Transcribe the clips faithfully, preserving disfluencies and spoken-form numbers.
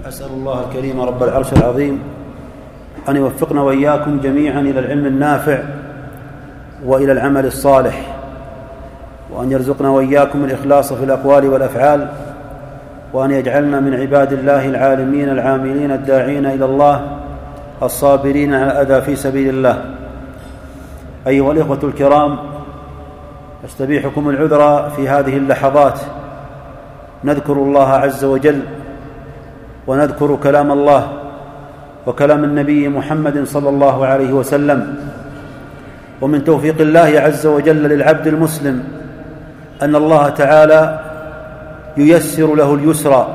أسأل الله الكريم رب العرش العظيم أن يوفقنا وإياكم جميعا إلى العلم النافع وإلى العمل الصالح، وأن يرزقنا وإياكم الإخلاص في الأقوال والأفعال، وأن يجعلنا من عباد الله العالمين العاملين الداعين إلى الله الصابرين على الأذى في سبيل الله. أيها الإخوة الكرام، أستبيحكم العذر في هذه اللحظات، نذكر الله عز وجل ونذكر كلام الله وكلام النبي محمد صلى الله عليه وسلم. ومن توفيق الله عز وجل للعبد المسلم أن الله تعالى ييسر له اليسرى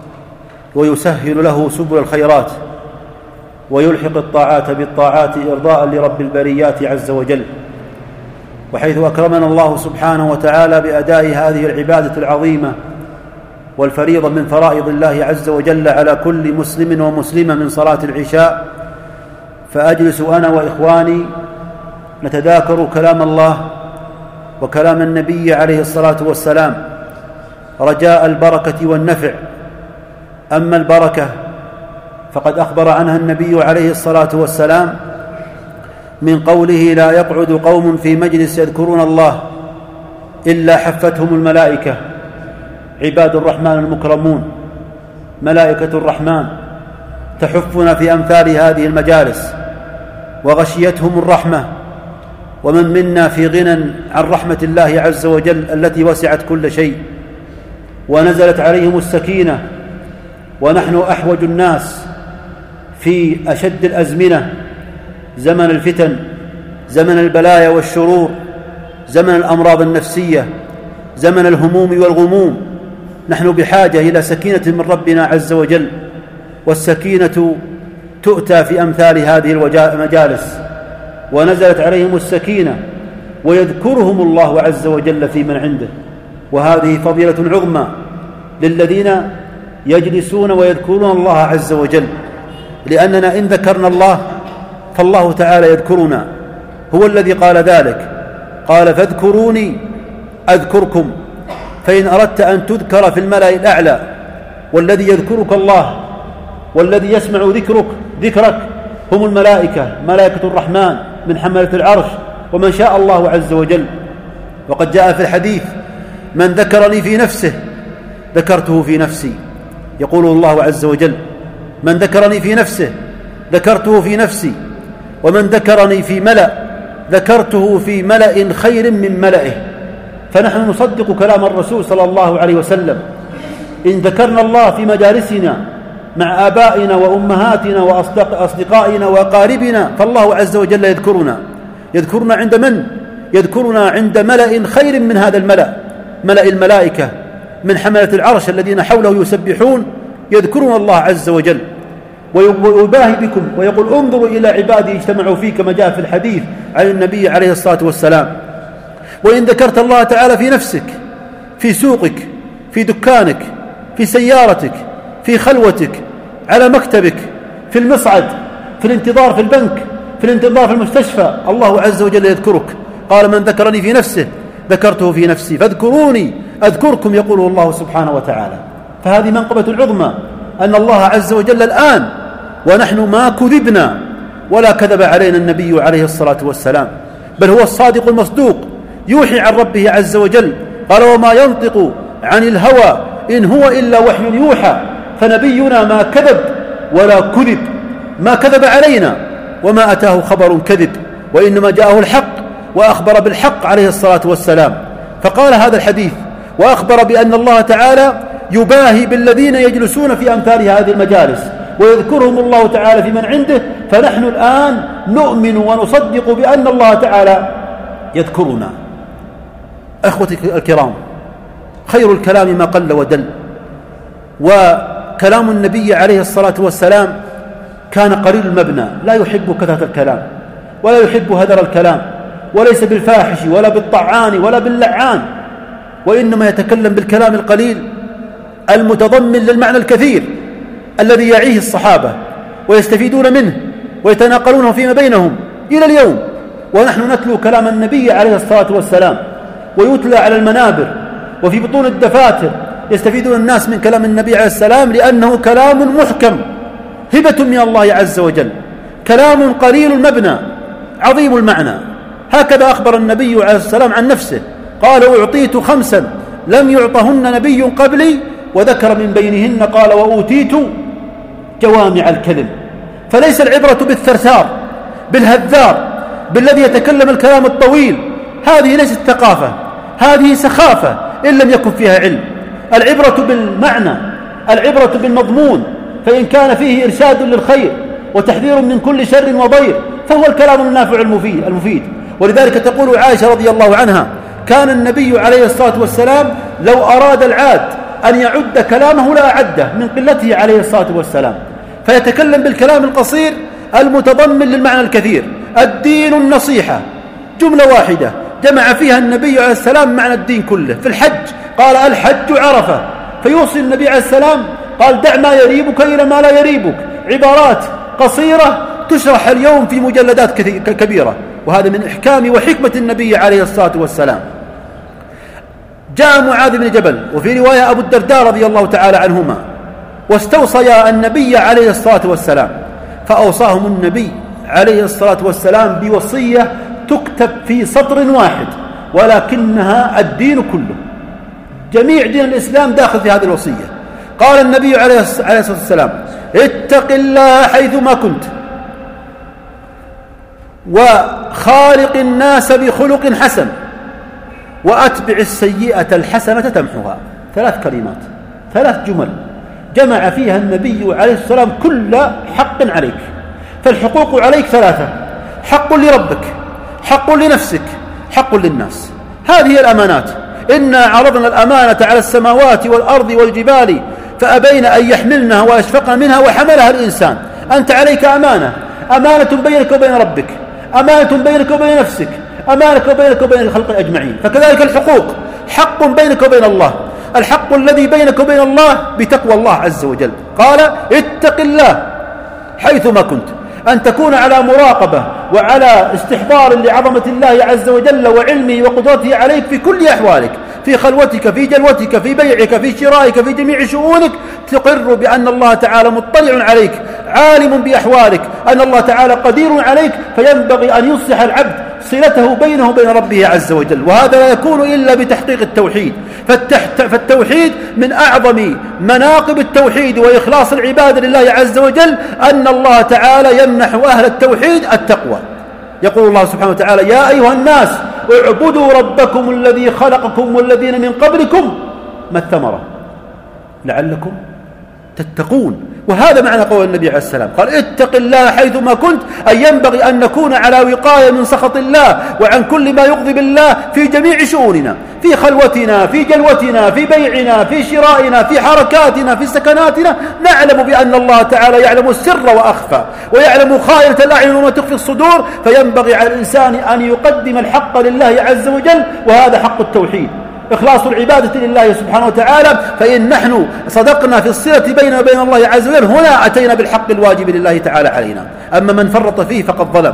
ويسهل له سبل الخيرات ويلحق الطاعات بالطاعات إرضاء لرب البريات عز وجل. وحيث أكرمنا الله سبحانه وتعالى بأداء هذه العبادة العظيمة والفريضة من فرائض الله عز وجل على كل مسلم ومسلمة من صلاة العشاء، فأجلس أنا وإخواني نتذاكر كلام الله وكلام النبي عليه الصلاة والسلام رجاء البركة والنفع. أما البركة فقد أخبر عنها النبي عليه الصلاة والسلام من قوله: لا يقعد قوم في مجلس يذكرون الله إلا حفتهم الملائكة. عباد الرحمن المكرمون، ملائكة الرحمن تحفنا في أمثال هذه المجالس، وغشيتهم الرحمة، ومن منا في غنى عن رحمة الله عز وجل التي وسعت كل شيء، ونزلت عليهم السكينة، ونحن أحوج الناس في أشد الأزمنة، زمن الفتن، زمن البلايا والشرور، زمن الأمراض النفسية، زمن الهموم والغموم. نحن بحاجة إلى سكينة من ربنا عز وجل، والسكينة تؤتى في أمثال هذه المجالس. ونزلت عليهم السكينة ويذكرهم الله عز وجل في من عنده، وهذه فضيلة عظمى للذين يجلسون ويذكرون الله عز وجل، لأننا إن ذكرنا الله فالله تعالى يذكرنا. هو الذي قال ذلك، قال: فاذكروني أذكركم. فإن أردت أن تذكر في الملأ الأعلى، والذي يذكرك الله والذي يسمع ذكرك ذكرك هم الملائكة، ملائكة الرحمن من حملة العرش ومن شاء الله عز وجل. وقد جاء في الحديث: من ذكرني في نفسه ذكرته في نفسي. يقول الله عز وجل: من ذكرني في نفسه ذكرته في نفسي، ومن ذكرني في ملأ ذكرته في ملأ خير من ملئه. فنحن نصدق كلام الرسول صلى الله عليه وسلم. إن ذكرنا الله في مجالسنا مع آبائنا وأمهاتنا وأصدقائنا وأقاربنا فالله عز وجل يذكرنا. يذكرنا عند من؟ يذكرنا عند ملأ خير من هذا الملأ، ملأ الملائكة من حملة العرش الذين حوله يسبحون، يذكرون الله عز وجل ويباهي بكم ويقول: انظروا إلى عبادي اجتمعوا فيه، كما جاء في الحديث عن النبي عليه الصلاة والسلام. وإن ذكرت الله تعالى في نفسك، في سوقك، في دكانك، في سيارتك، في خلوتك، على مكتبك، في المصعد، في الانتظار في البنك، في الانتظار في المستشفى، الله عز وجل يذكرك. قال: من ذكرني في نفسه ذكرته في نفسي، فاذكروني أذكركم، يقوله الله سبحانه وتعالى. فهذه منقبة عظمى أن الله عز وجل الآن ونحن ما كذبنا ولا كذب علينا النبي عليه الصلاة والسلام، بل هو الصادق المصدوق يوحي عن ربه عز وجل. قال: وما ينطق عن الهوى إن هو إلا وحي يوحى. فنبينا ما كذب ولا كذب، ما كذب علينا وما أتاه خبر كذب، وإنما جاءه الحق وأخبر بالحق عليه الصلاة والسلام. فقال هذا الحديث وأخبر بأن الله تعالى يباهي بالذين يجلسون في أمثال هذه المجالس ويذكرهم الله تعالى في من عنده. فنحن الآن نؤمن ونصدق بأن الله تعالى يذكرنا. أخوتي الكرام، خير الكلام ما قل ودل، وكلام النبي عليه الصلاة والسلام كان قليل المبنى، لا يحب كثرة الكلام ولا يحب هدر الكلام، وليس بالفاحش ولا بالطعان ولا باللعان، وإنما يتكلم بالكلام القليل المتضمن للمعنى الكثير الذي يعيه الصحابة ويستفيدون منه ويتناقلونه فيما بينهم إلى اليوم. ونحن نتلو كلام النبي عليه الصلاة والسلام ويتلى على المنابر وفي بطون الدفاتر يستفيدون الناس من كلام النبي عليه السلام لأنه كلام محكم هبة من الله عز وجل، كلام قليل المبنى عظيم المعنى. هكذا أخبر النبي عليه السلام عن نفسه، قال: أعطيت خمسا لم يعطهن نبي قبلي، وذكر من بينهن قال: وأوتيت جوامع الكلم. فليس العبرة بالثرثار بالهذار بالذي يتكلم الكلام الطويل، هذه ليست ثقافة، هذه سخافة إن لم يكن فيها علم. العبرة بالمعنى، العبرة بالمضمون، فإن كان فيه إرشاد للخير وتحذير من كل شر وضير فهو الكلام النافع المفيد, المفيد. ولذلك تقول عائشة رضي الله عنها: كان النبي عليه الصلاة والسلام لو أراد العاد أن يعد كلامه لا أعده من قلته عليه الصلاة والسلام، فيتكلم بالكلام القصير المتضمن للمعنى الكثير. الدين النصيحة، جملة واحدة جمع فيها النبي عليه السلام معنى الدين كله. في الحج قال: الحج عرفة، فيوصي النبي عليه السلام قال: دع ما يريبك إلى ما لا يريبك. عبارات قصيرة تشرح اليوم في مجلدات كبيرة، وهذا من إحكام وحكمة النبي عليه الصلاة والسلام. جاء معاذ بن جبل، وفي رواية أبو الدرداء رضي الله تعالى عنهما، واستوصيا النبي عليه الصلاة والسلام، فأوصاهم النبي عليه الصلاة والسلام بوصية تكتب في سطر واحد، ولكنها الدين كله، جميع دين الإسلام داخل في هذه الوصية. قال النبي عليه الصلاة والسلام: اتق الله حيثما كنت، وخالق الناس بخلق حسن، وأتبع السيئة الحسنة تمحها. ثلاث كلمات، ثلاث جمل جمع فيها النبي عليه الصلاة والسلام كل حق عليك. فالحقوق عليك ثلاثة: حق لربك، حق لنفسك، حق للناس. هذه الأمانات. إنا عرضنا الأمانة على السماوات والأرض والجبال فأبين أن يحملنها ويشفقن منها وحملها الإنسان. أنت عليك أمانة، أمانة بينك وبين ربك، أمانة بينك وبين نفسك، أمانة بينك وبين الخلق أجمعين. فكذلك الحقوق، حق بينك وبين الله. الحق الذي بينك وبين الله بتقوى الله عز وجل. قال: اتق الله حيثما كنت، أن تكون على مراقبة وعلى استحضار لعظمة الله عز وجل وعلمه وقدرته عليك في كل أحوالك، في خلوتك، في جلوتك، في بيعك، في شرائك، في جميع شؤونك، تقر بأن الله تعالى مطلع عليك، عالم بأحوالك، أن الله تعالى قدير عليك. فينبغي أن يصلح العبد صلته بينه وبين ربه عز وجل، وهذا لا يكون إلا بتحقيق التوحيد. فالتوحيد من أعظم مناقب التوحيد وإخلاص العبادة لله عز وجل أن الله تعالى يمنح أهل التوحيد التقوى. يقول الله سبحانه وتعالى: يا أيها الناس اعبدوا ربكم الذي خلقكم والذين من قبلكم ما الثمرة لعلكم تتقون. وهذا معنى قول النبي عليه السلام، قال: اتق الله حيثما كنت، أي ينبغي أن نكون على وقاية من سخط الله وعن كل ما يغضب الله في جميع شؤوننا، في خلوتنا، في جلوتنا، في بيعنا، في شرائنا، في حركاتنا، في سكناتنا. نعلم بأن الله تعالى يعلم السر وأخفى، ويعلم خائنة الأعين وما تخفي الصدور. فينبغي على الإنسان أن يقدم الحق لله عز وجل، وهذا حق التوحيد، إخلاص العبادة لله سبحانه وتعالى. فإن نحن صدقنا في الصلة بيننا وبين الله عز وجل، هنا أتينا بالحق الواجب لله تعالى علينا. أما من فرط فيه فقد ظلم،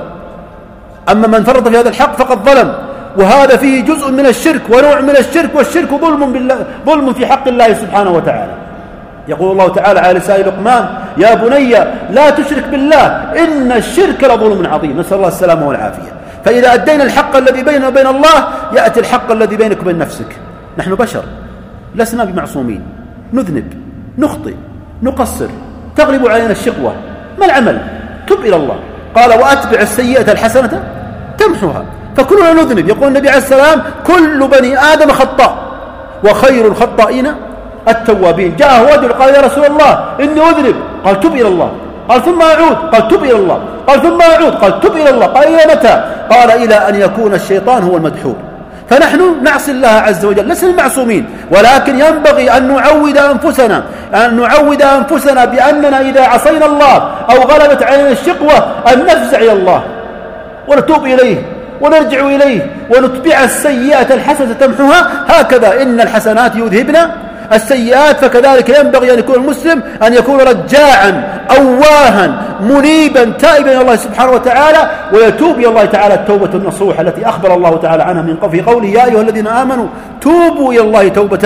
أما من فرط في هذا الحق فقد ظلم، وهذا فيه جزء من الشرك ونوع من الشرك، والشرك ظلم بالله، ظلم في حق الله سبحانه وتعالى. يقول الله تعالى على لسان لقمان: يا بني لا تشرك بالله إن الشرك لظلم عظيم. نسأل الله السلامة والعافية. فإذا أدينا الحق الذي بيننا وبين الله يأتي الحق الذي بينك وبين نفسك. نحن بشر لسنا بمعصومين، نذنب، نخطئ، نقصر، تغلب علينا الشقوة. ما العمل؟ تب إلى الله. قال: وأتبع السيئة الحسنة تمحها. فكلنا نذنب. يقول النبي عليه السلام: كل بني آدم خطاء وخير الخطائين التوابين. جاءه رجل قال: يا رسول الله إني أذنب. قال: تب إلى الله. قال: ثم أعود. قال: تب إلى الله. قال: ثم أعود. قال: تب إلى الله. قال: إلى متى؟ قال: إلى أن يكون الشيطان هو المدحور. فنحن نعصي الله عز وجل، لسنا معصومين، ولكن ينبغي أن نعود أنفسنا أن نعود أنفسنا بأننا إذا عصينا الله أو غلبت علينا الشقوة أن نفزع إلى الله ونتوب إليه ونرجع إليه ونتبع السيئة الحسنة تمحها. هكذا إن الحسنات يذهبن السيئات. فكذلك ينبغي أن يكون المسلم أن يكون رجاعا أواها منيبا تائبا إلى الله سبحانه وتعالى، ويتوب إلى الله تعالى التوبة النصوح التي أخبر الله تعالى عنها من في قوله: يا أيها الذين آمنوا توبوا إلى الله توبة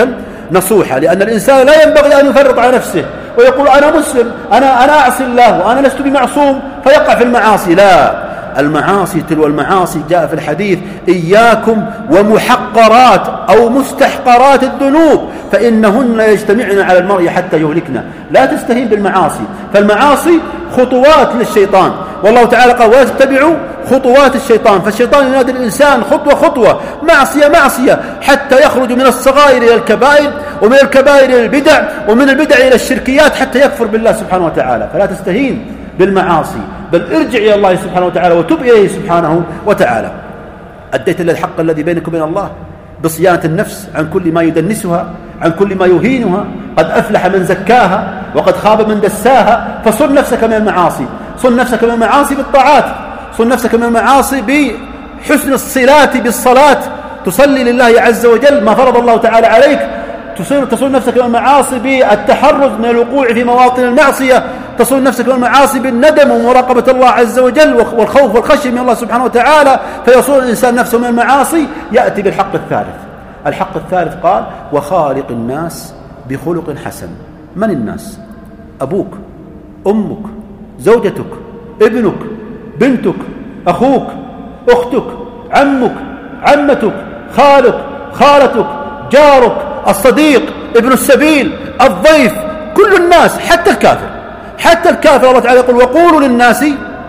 نصوحة، لأن الإنسان لا ينبغي أن يفرط على نفسه ويقول أنا مسلم، أنا, أنا أعصي الله وأنا لست بمعصوم فيقع في المعاصي. لا، المعاصي تلو المعاصي. جاء في الحديث إياكم ومحقرات أو مستحقرات الذنوب فإنهن يجتمعن على المرء حتى يهلكنا. لا تستهين بالمعاصي، فالمعاصي خطوات للشيطان، والله تعالى قال ولا تتبعوا خطوات الشيطان، فالشيطان ينادي الإنسان خطوة خطوة، معصية معصية، حتى يخرج من الصغائر إلى الكبائر، ومن الكبائر إلى البدع، ومن البدع إلى الشركيات، حتى يكفر بالله سبحانه وتعالى. فلا تستهين بالمعاصي، بل ارجع إلى الله سبحانه وتعالى وتب إليه سبحانه وتعالى. أديت الحق الذي بينك وبين الله بصيانة النفس عن كل ما يدنسها، عن كل ما يهينها. قد أفلح من زكاها وقد خاب من دساها. فصن نفسك من المعاصي، صن نفسك من المعاصي بالطاعات، صن نفسك من المعاصي بحسن الصلات بالصلاة، تصلي لله عز وجل ما فرض الله تعالى عليك، تصون نفسك من المعاصي بالتحرز من الوقوع في مواطن المعصية، تصون نفسك من المعاصي بالندم ومراقبة الله عز وجل والخوف والخشية من الله سبحانه وتعالى، فيصون الإنسان نفسه من المعاصي. يأتي بالحق الثالث. الحق الثالث قال وخالق الناس بخلق حسن. من الناس؟ أبوك، أمك، زوجتك، ابنك، بنتك، أخوك، أختك، عمك، عمتك، خالك، خالتك، جارك، الصديق، ابن السبيل، الضيف، كل الناس، حتى الكافر. حتى الكافر الله تعالى يقول وقولوا للناس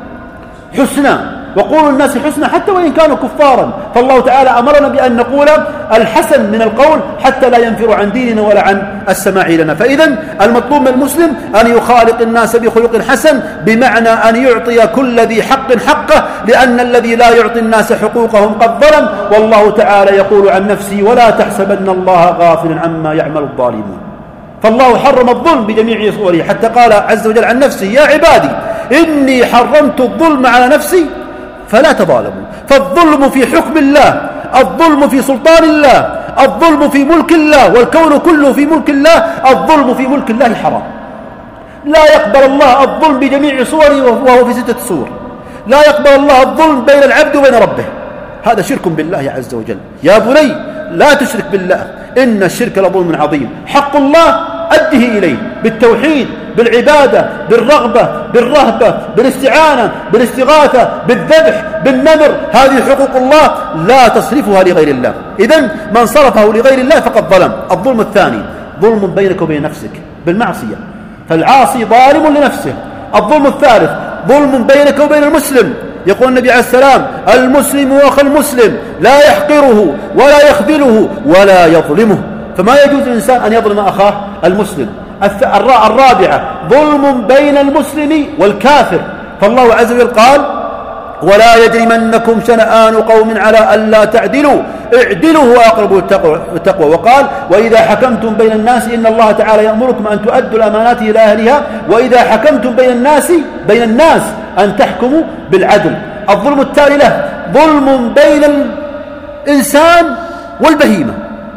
حسنا، وقولوا للناس حسنا حتى وإن كانوا كفارا. فالله تعالى أمرنا بأن نقول الحسن من القول حتى لا ينفر عن ديننا ولا عن السماع لنا. فإذن المطلوب من المسلم أن يخالق الناس بخلق حسن، بمعنى أن يعطي كل ذي حق حقه، لأن الذي لا يعطي الناس حقوقهم قد ظلم. والله تعالى يقول عن نفسه ولا تحسبن الله غافلا عما يعمل الظالمون. فالله حرم الظلم بجميع صوره، حتى قال عز وجل عن نفسه يا عبادي إني حرمت الظلم على نفسي فلا تظالموا. فالظلم في حكم الله، الظلم في سلطان الله، الظلم في ملك الله، والكون كله في ملك الله. الظلم في ملك الله حرام، لا يقبل الله الظلم بجميع صوره وهو في ستة صور. لا يقبل الله الظلم بين العبد وبين ربه، هذا شرك بالله عز وجل. يا بني لا تشرك بالله إن الشرك لظلم عظيم. حق الله أده إليه بالتوحيد، بالعبادة، بالرغبة، بالرهبة، بالاستعانة، بالاستغاثة، بالذبح، بالنذر. هذه حقوق الله لا تصرفها لغير الله. إذن من صرفه لغير الله فقد ظلم. الظلم الثاني ظلم بينك وبين نفسك بالمعصية، فالعاصي ظالم لنفسه. الظلم الثالث ظلم بينك وبين المسلم. يقول النبي عليه السلام المسلم أخو المسلم لا يحقره ولا يخذله ولا يظلمه. فما يجوز للإنسان أن يظلم أخاه المسلم. الرابعة ظلم بين المسلم والكافر. فالله عز وجل قال ولا يجرمنكم شنآن قوم على ألا تعدلوا اعدلوا هو أقرب التقوى. وقال وإذا حكمتم بين الناس إن الله تعالى يأمركم أن تؤدوا الأمانات إلى أهلها وإذا حكمتم بين الناس بين الناس أن تحكموا بالعدل. الظلم التالي له ظلم بين الإنسان والبهيمة،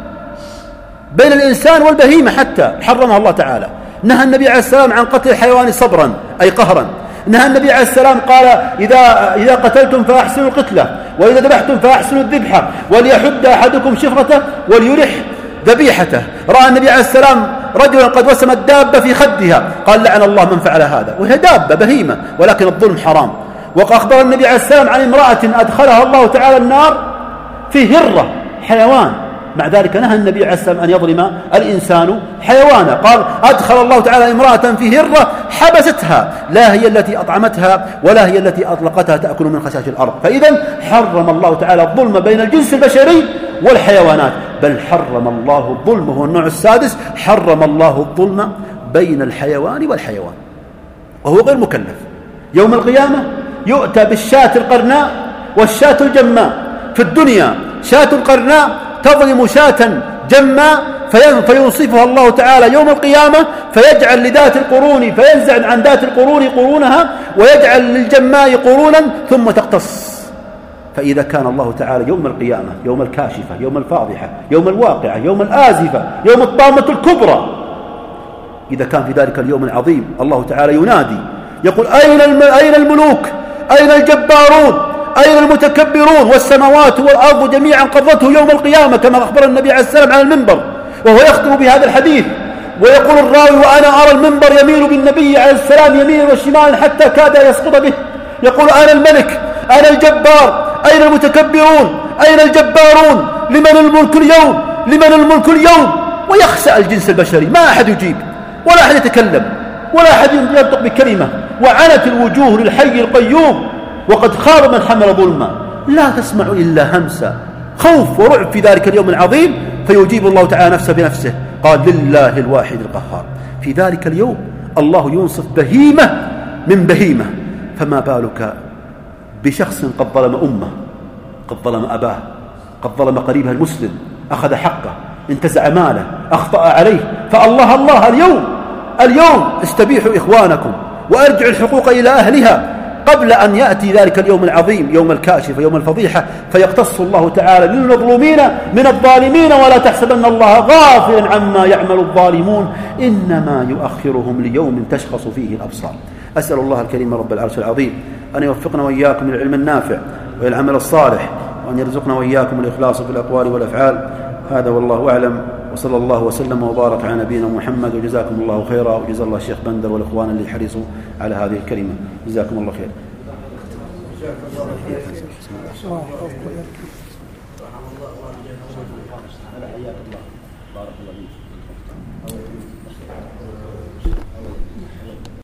بين الإنسان والبهيمة حتى حرمها الله تعالى. نهى النبي عليه السلام عن قتل الحيوان صبرا أي قهرا. نهى النبي عليه السلام قال إذا, إذا قتلتم فأحسنوا القتلة وإذا ذبحتم فأحسنوا الذبحة وليحد أحدكم شفرته وليرح ذبيحته. رأى النبي عليه السلام رجلا قد وسم الدابة في خدها قال لعن الله من فعل هذا، وهي دابة بهيمة ولكن الظلم حرام. وأخبر النبي عليه السلام عن امرأة أدخلها الله تعالى النار في هرة حيوان، مع ذلك نهى النبي عليه السلام أن يظلم الإنسان حيوانا. قال أدخل الله تعالى امرأة في هرة حبستها، لا هي التي أطعمتها ولا هي التي أطلقتها تأكل من خشاش الأرض. فإذا حرم الله تعالى الظلم بين الجنس البشري والحيوانات، بل حرم الله الظلم، هو النوع السادس، حرم الله الظلم بين الحيوان والحيوان وهو غير مكلف. يوم القيامة يؤتى بالشاة القرناء والشاة الجماء. في الدنيا شاة القرناء تظلم شاة جماء فينصفها الله تعالى يوم القيامة فيجعل لذات القرون فينزع عن ذات القرون قرونها ويجعل للجماء قرونا ثم تقتص. فإذا كان الله تعالى يوم القيامة يوم الكاشفة يوم الفاضحة يوم الواقعة يوم الآزفة يوم الطامة الكبرى، إذا كان في ذلك اليوم العظيم الله تعالى ينادي يقول أين أين الملوك أين الجبارون أين المتكبرون، والسماوات والأرض جميعا قبضته يوم القيامة كما أخبر النبي عليه السلام على المنبر. وهو يختم بهذا الحديث ويقول الراوي: وأنا أرى المنبر يميل بالنبي عليه السلام يمينا وشمالا حتى كاد يسقط به، يقول: أنا الملك، أنا الجبار، أين المتكبرون، أين الجبارون، لمن الملك اليوم، لمن الملك اليوم. ويخسأ الجنس البشري، ما أحد يجيب ولا أحد يتكلم ولا أحد ينطق بكلمة، وعنت الوجوه للحي القيوم، وقد خاب من حمل ظلما، لا تسمع إلا همسا، خوف ورعب في ذلك اليوم العظيم. فيجيب الله تعالى نفسه بنفسه، قال: لله الواحد القهار. في ذلك اليوم الله ينصف بهيمة من بهيمة، فما بالك بشخص قد ظلم أمه، قد ظلم أباه، قد ظلم قريبه المسلم، أخذ حقه، انتزع ماله، أخطأ عليه. فالله الله اليوم اليوم استبيحوا إخوانكم وأرجعوا الحقوق إلى أهلها قبل أن يأتي ذلك اليوم العظيم، يوم الكاشف، يوم الفضيحة، فيقتص الله تعالى للمظلومين من الظالمين. ولا تحسبن الله غافلا عما يعمل الظالمون، إنما يؤخرهم ليوم تشخص فيه الأبصار. أسأل الله الكريم رب العرش العظيم أن يوفقنا وإياكم للعلم النافع والعمل الصالح، وأن يرزقنا وإياكم الإخلاص في الأقوال والأفعال. هذا والله أعلم، وصلى الله وسلم وبارك على نبينا محمد. وجزاكم الله خيرا، وجزا الله الشيخ بندر والإخوان اللي حرصوا على هذه الكلمة. جزاكم الله خير.